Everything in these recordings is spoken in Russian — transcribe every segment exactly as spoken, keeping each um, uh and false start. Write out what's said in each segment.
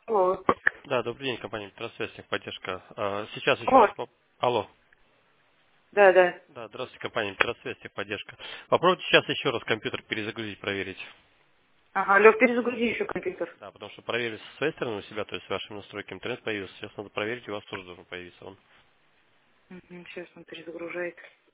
Алло. Да, добрый день, компания Метросвязь, техподдержка. А, Сейчас еще Алло. раз... поп- Алло. Да, да. Да, здравствуйте, компания Метросвязь, техподдержка. Попробуйте сейчас еще раз компьютер перезагрузить, проверить. Ага, Лев, перезагрузи еще компьютер. Да, потому что проверили со своей стороны у себя, то есть вашими настройками интернет появился. Сейчас надо проверить, у вас тоже должен появиться он. Мгм, сейчас он перезагружает.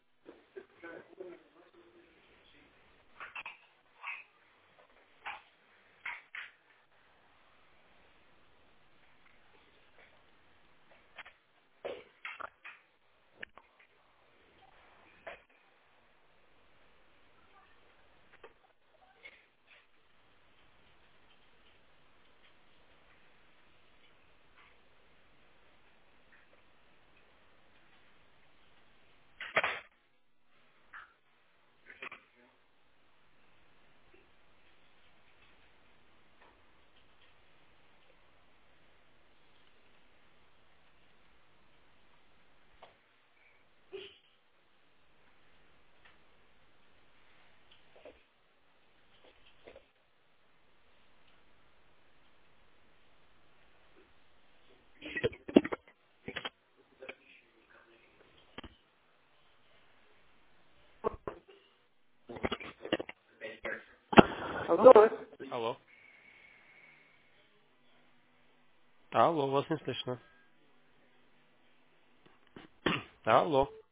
Алло. Алло. Алло, вас не слышно. Алло.